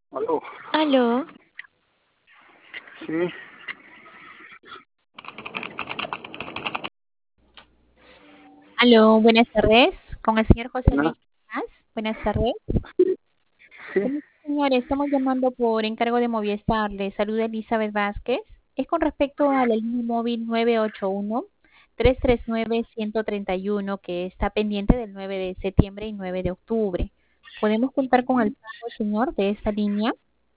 Aló, Aló, sí, aló, buenas tardes. Con el señor José ¿no? Luis Más. Buenas tardes. Sí, Señores, estamos llamando por encargo de Movistar. Le saluda Elizabeth Vázquez. Es con respecto a la línea móvil 981-339-131 que está pendiente del 9 de septiembre y 9 de octubre. ¿Podemos contar con el pago, señor, de esta línea?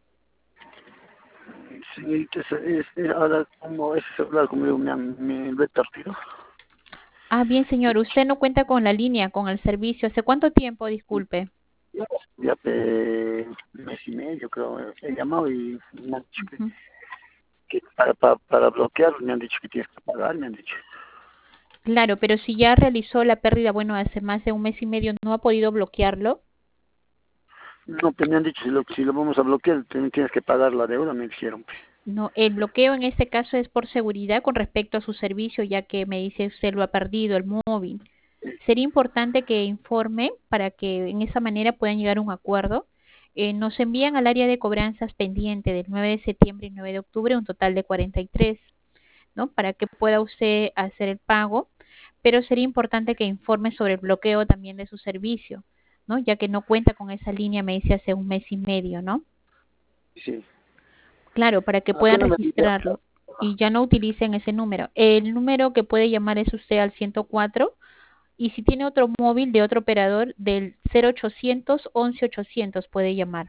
señorita, ahora como ese celular, como digo, me lo he perdido. Ah, bien, señor. Usted no cuenta con la línea, con el servicio. ¿Hace cuánto tiempo? Disculpe. Ya, ya un mes y medio creo, he llamado y me han dicho Ujú. que para bloquearlo me han dicho que tienes que pagar, me han dicho. Claro, pero si ya realizó la pérdida, bueno, hace más de un mes y medio, ¿no ha podido bloquearlo? No, pues me han dicho, si lo vamos a bloquear, tienes que pagar la deuda, me dijeron. Pues. No, el bloqueo en este caso es por seguridad con respecto a su servicio, ya que me dice usted lo ha perdido el móvil. Sería importante que informe para que en esa manera puedan llegar a un acuerdo. Nos envían al área de cobranzas pendiente del 9 de septiembre y 9 de octubre un total de 43, ¿no? Para que pueda usted hacer el pago, pero sería importante que informe sobre el bloqueo también de su servicio, ¿no? Ya que no cuenta con esa línea, me dice hace un mes y medio, ¿no? Sí. Claro, para que ¿A qué puedan número? registrarlo y ya no utilicen ese número. El número que puede llamar es usted al 104 y si tiene otro móvil de otro operador del 0800 11 800 puede llamar.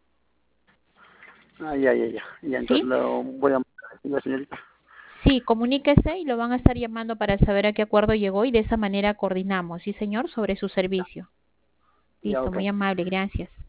Ya. Ya, entonces ¿Sí? lo voy a la señorita. Sí, comuníquese y lo van a estar llamando para saber a qué acuerdo llegó y de esa manera coordinamos, sí señor, sobre su servicio. Ya, Listo, ok. muy amable, gracias.